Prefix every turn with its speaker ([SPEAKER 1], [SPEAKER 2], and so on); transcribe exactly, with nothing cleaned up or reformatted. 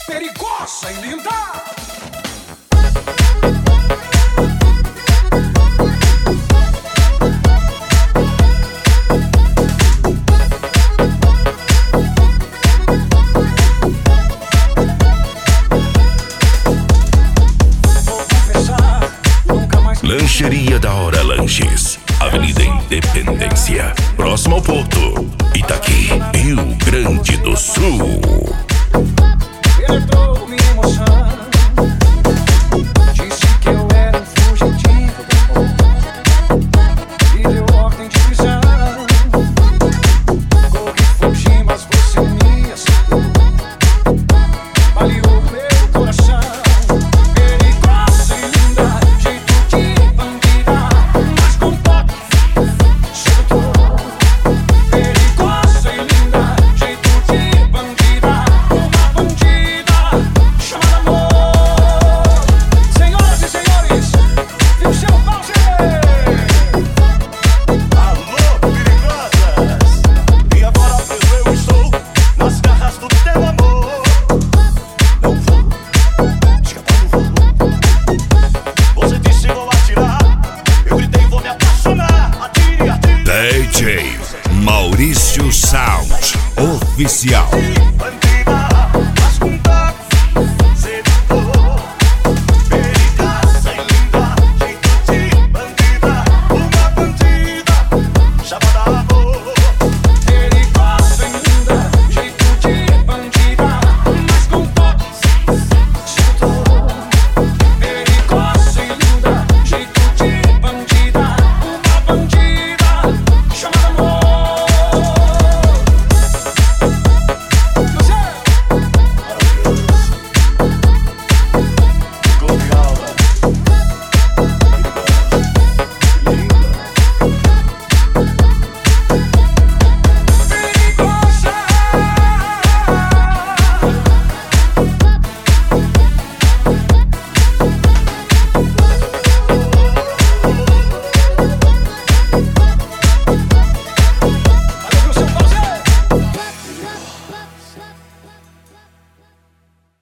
[SPEAKER 1] perigosa e linda.
[SPEAKER 2] Lancheria da Hora Lanches, Avenida Independência, próximo ao Porto, Itaqui, Rio Grande do Sul.
[SPEAKER 1] Penetrou minha emoção, disse que eu era um fugitivo do amor e deu ordem de prisão. Corri, fugi, mas você me acertou, baleou meu coração. Perigosa e linda, jeito de bandida, mas com toque sedutor. Perigosa e linda, jeito de bandida, uma bandida chamada amor. Senhoras e senhores, viu seu pause?
[SPEAKER 3] Alô, perigosas! E agora preso eu estou nas garras do teu amor. Não vou escapar, não vou. Você disse vou atirar, eu gritei vou me apaixonar. Atire, atire.
[SPEAKER 2] D J Maurício Sound Oficial.